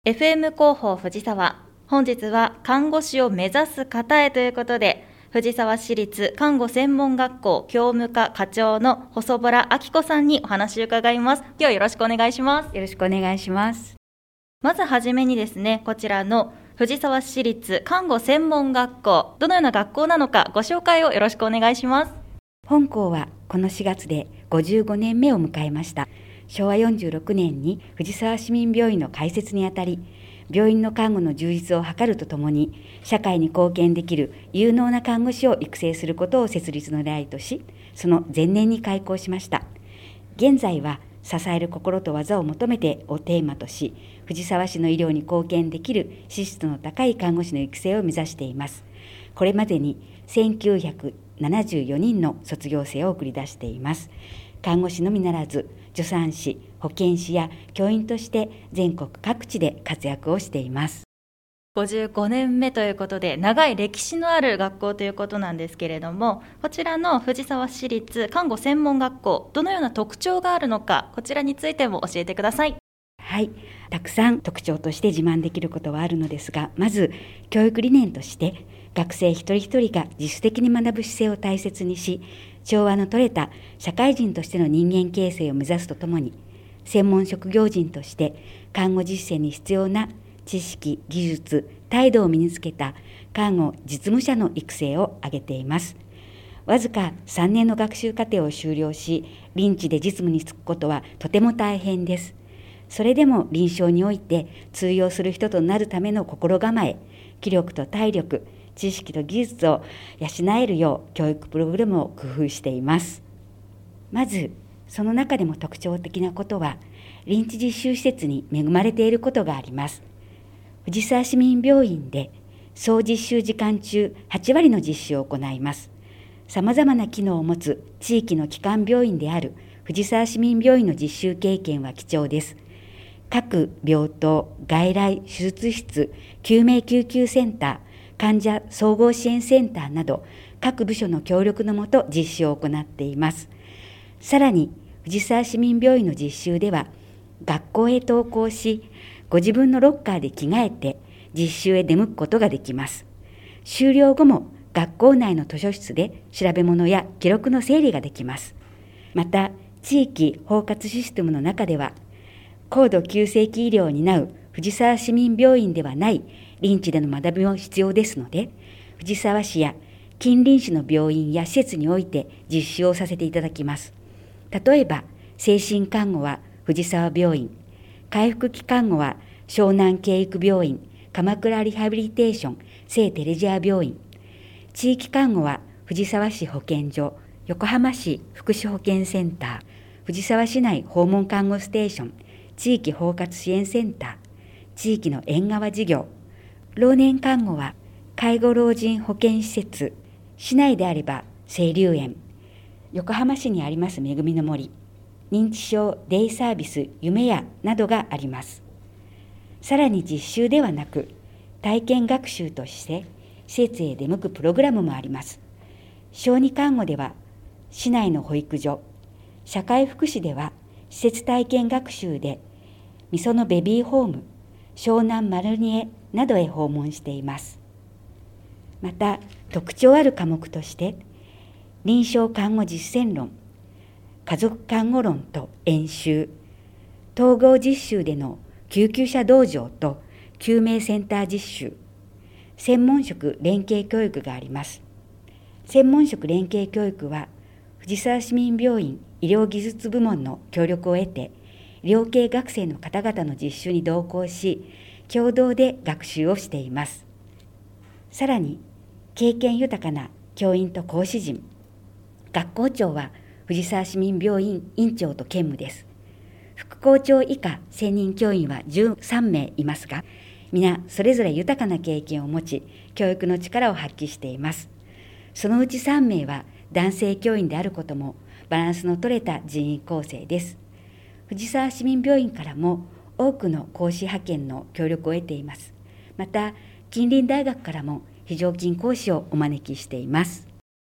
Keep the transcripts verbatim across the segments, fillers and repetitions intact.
エフエム 広報藤沢、本日は看護師を目指す方へということで、藤沢市立看護専門学校教務課課長の細原明子さんにお話を伺います。今日はよろしくお願いします。 よろしくお願いします。 まずはじめにですね、こちらの藤沢市立看護専門学校、どのような学校なのかご紹介をよろしくお願いします。 本校はこのしがつでごじゅうごねんめを迎えました。しょうわよんじゅうろくねんに藤沢市民病院の開設にあたり、病院の看護の充実を図るとともに、社会に貢献できる有能な看護師を育成することを設立の狙いとし、その前年に開校しました。現在は支える心と技を求めてをテーマとし、藤沢市の医療に貢献できる資質の高い看護師の育成を目指しています。これまでにせんきゅうひゃくななじゅうよにんの卒業生を送り出しています。看護師のみならず、助産師、保健師や教員として全国各地で活躍をしています。 ごじゅうごねんめということで、長い歴史のある学校ということなんですけれども、こちらの藤沢市立看護専門学校、どのような特徴があるのか、こちらについても教えてください。 はい、たくさん特徴として自慢できることはあるのですが、まず教育理念として学生一人一人が自主的に学ぶ姿勢を大切にし、調和の取れた社会人としての人間形成を目指すとともに、専門職業人として看護実践に必要な知識、技術、態度を身につけた看護実務者の育成を挙げています。わずかさんねんの学習課程を修了し、臨地で実務に就くことはとても大変です。それでも臨床において通用する人となるための心構え、気力と体力、知識と技術を養えるよう教育プログラムを工夫しています。まず、その中でも特徴的なことは、臨地実習施設に恵まれていることがあります。藤沢市民病院で総実習時間中はちわりの実習を行います。さまざまな機能を持つ地域の基幹病院である藤沢市民病院の実習経験は貴重です。各病棟、外来、手術室、救命救急センター、患者総合支援センターなど各部署の協力のもと実習を行っています。さらに藤沢市民病院の実習では学校へ登校し、ご自分のロッカーで着替えて実習へ出向くことができます。終了後も学校内の図書室で調べ物や記録の整理ができます。また地域包括システムの中では高度急性期医療を担う藤沢市民病院ではない臨地での学びも必要ですので、藤沢市や近隣市の病院や施設において実習をさせていただきます。例えば、精神看護は藤沢病院、回復期看護は湘南経育病院、鎌倉リハビリテーション、聖テレジア病院、地域看護は藤沢市保健所、横浜市福祉保健センター、藤沢市内訪問看護ステーション、地域包括支援センター、地域の縁側事業、老年看護は介護老人保健施設、市内であれば清流園、横浜市にあります恵みの森、認知症デイサービス夢屋などがあります。さらに実習ではなく体験学習として施設へ出向くプログラムもあります。小児看護では市内の保育所、社会福祉では施設体験学習でみそのベビーホーム、湘南マルニエなどへ訪問しています。また特徴ある科目として臨床看護実践論、家族看護論と演習、統合実習での救急車道場と救命センター実習、専門職連携教育があります。専門職連携教育は藤沢市民病院医療技術部門の協力を得て、医療系学生の方々の実習に同行し、共同で学習をしています。さらに、経験豊かな教員と講師陣、学校長は藤沢市民病院院長と兼務です。副校長以下専任教員はじゅうさんめいいますが、皆それぞれ豊かな経験を持ち、教育の力を発揮しています。そのうちさんめいは男性教員であることもバランスの取れた人員構成です。藤沢市民病院からも多くの講師派遣の協力を得ています。また近隣大学からも非常勤講師をお招きしています。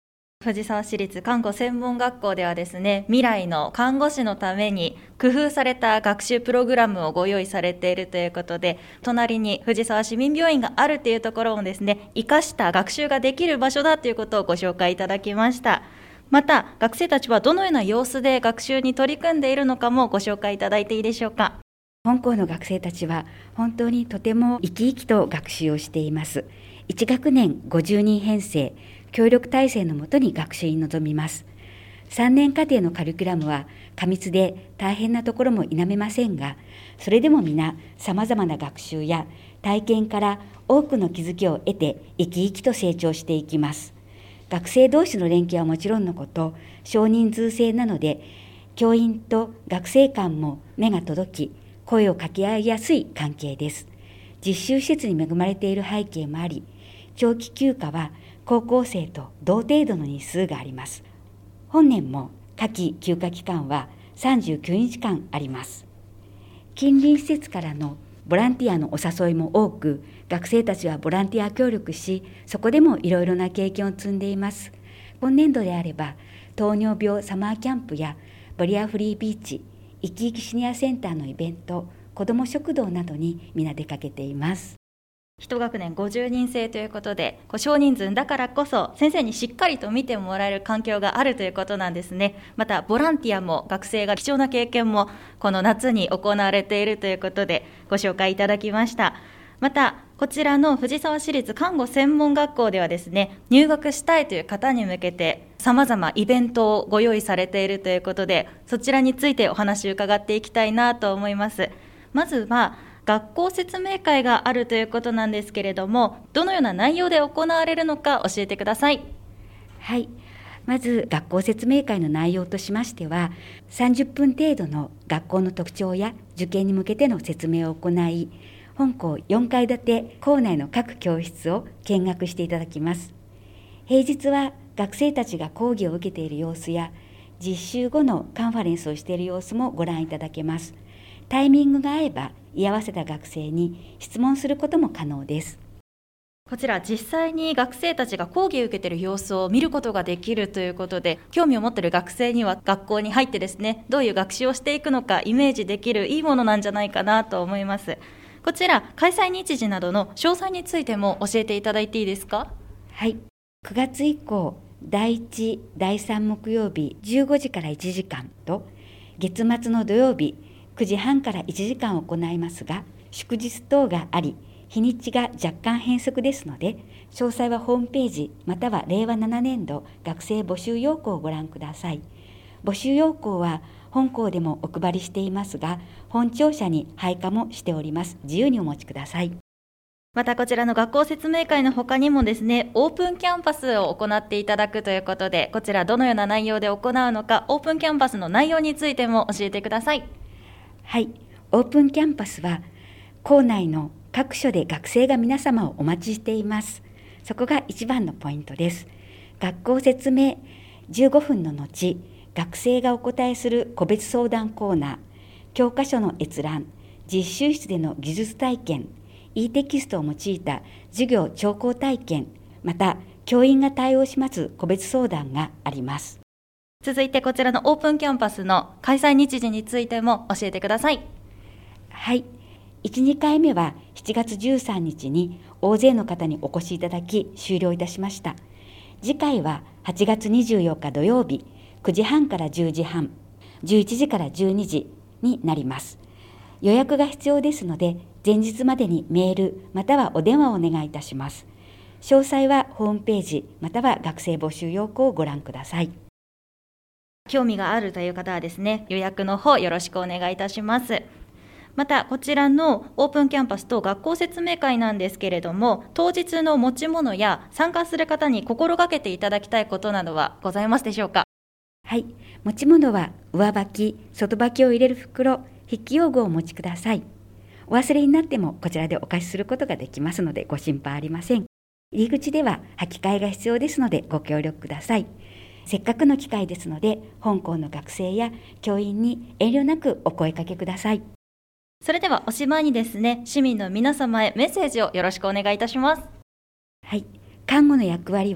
藤沢市立看護専門学校ではですね、未来の看護師のために工夫された学習プログラムをご用意されているということで、隣に藤沢市民病院があるというところをですね、生かした学習ができる場所だということをご紹介いただきました。また学生たちはどのような様子で学習に取り組んでいるのかもご紹介いただいていいでしょうか。 本校の学生たちは本当にとても生き生きと学習をしています。いち学年ごじゅうにん編成協力体制のもとに学習に臨みます。さんねん課程のカリキュラムは過密で大変なところも否めませんが、それでも皆さまざまな学習や体験から多くの気づきを得て生き生きと成長していきます。学生同士の連携はもちろんのこと、少人数制なので教員と学生間も目が届き、声を掛け合いやすい関係です。実習施設に恵まれている背景もあり、長期休暇は高校生と同程度の日数があります。本年も夏季休暇期間はさんじゅうきゅうにちかんあります。近隣施設からのボランティアのお誘いも多く、学生たちはボランティア協力し、そこでもいろいろな経験を積んでいます。今年度であれば、糖尿病サマーキャンプやバリアフリービーチ、生き生きシニアセンターのイベント、子ども食堂などに皆出かけています。 一学年ごじゅうにん制ということで、こう少人数だからこそ先生にしっかりと見てもらえる環境があるということなんですね。またボランティアも学生が貴重な経験もこの夏に行われているということでご紹介いただきました。またこちらの藤沢市立看護専門学校ではですね、入学したいという方に向けてさまざまイベントをご用意されているということで、そちらについてお話を伺っていきたいなと思います。まずは学校説明会があるということなんですけれども、どのような内容で行われるのか教えてください。 はい、まず学校説明会の内容としましては、さんじゅっぷん程度の学校の特徴や受験に向けての説明を行い、本校よんかい建て校内の各教室を見学していただきます。平日は学生たちが講義を受けている様子や実習後のカンファレンスをしている様子もご覧いただけます。タイミングが合えば居合わせた学生に質問することも可能です。 こちら実際に学生たちが講義を受けている様子を見ることができるということで、興味を持っている学生には学校に入ってですね、どういう学習をしていくのかイメージできるいいものなんじゃないかなと思います。こちら開催日時などの詳細についても教えていただいていいですか。 はい、くがつ以降だいいち、だいさん木曜日じゅうごじからいちじかんと、月末の土曜日くじはんからいちじかんを行いますが、祝日等があり日にちが若干変則ですので、詳細はホームページまたはれいわななねんど学生募集要項をご覧ください。募集要項は本校でもお配りしていますが、本庁舎に配下もしております。自由にお持ちください。 またこちらの学校説明会の他にもですね、オープンキャンパスを行っていただくということで、こちらどのような内容で行うのか、オープンキャンパスの内容についても教えてください。 はい、オープンキャンパスは校内の各所で学生が皆様をお待ちしています。そこが一番のポイントです。学校説明じゅうごふんの後、学生がお答えする個別相談コーナー、教科書の閲覧、実習室での技術体験、e テキストを用いた授業聴講体験、また教員が対応します個別相談があります。 続いてこちらのオープンキャンパスの開催日時についても教えてください。 はい、いち、にかいめはしちがつじゅうさんにちに大勢の方にお越しいただき終了いたしました。次回ははちがつにじゅうよっか土曜日くじはんからじゅうじはん、じゅういちじからじゅうにじになります。予約が必要ですので、前日までにメールまたはお電話をお願いいたします。詳細はホームページまたは学生募集要項をご覧ください。 興味があるという方はですね、予約の方よろしくお願いいたします。またこちらのオープンキャンパスと学校説明会なんですけれども、当日の持ち物や参加する方に心がけていただきたいことなどはございますでしょうか。 はい、持ち物は上履き、外履きを入れる袋、筆記用具をお持ちください。お忘れになってもこちらでお貸しすることができますのでご心配ありません。入り口では履き替えが必要ですのでご協力ください。せっかくの機会ですので、本校の学生や教員に遠慮なくお声かけください。 それではおしまいにですね、市民の皆様へメッセージをよろしくお願いいたします。 はい、看護の役割は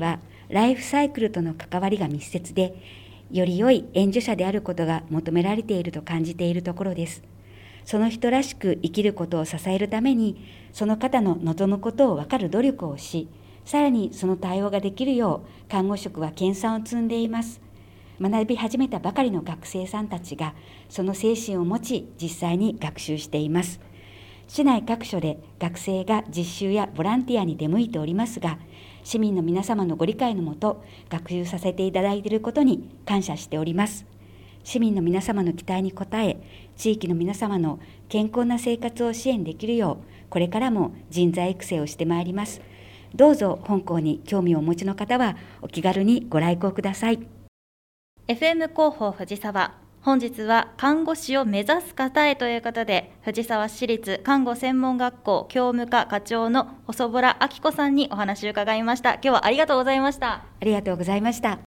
ライフサイクルとの関わりが密接で、より良い援助者であることが求められていると感じているところです。その人らしく生きることを支えるために、その方の望むことを分かる努力をし、さらにその対応ができるよう看護職は研鑽を積んでいます。学び始めたばかりの学生さんたちがその精神を持ち、実際に学習しています。市内各所で学生が実習やボランティアに出向いておりますが、市民の皆様のご理解のもと学習させていただいていることに感謝しております。市民の皆様の期待に応え、地域の皆様の健康な生活を支援できるよう、これからも人材育成をしてまいります。どうぞ本校に興味をお持ちの方はお気軽にご来校ください。 エフエム 広報藤沢、本日は看護師を目指す方へということで、藤沢市立看護専門学校教務課課長の細洞明子さんにお話を伺いました。今日はありがとうございました。 ありがとうございました。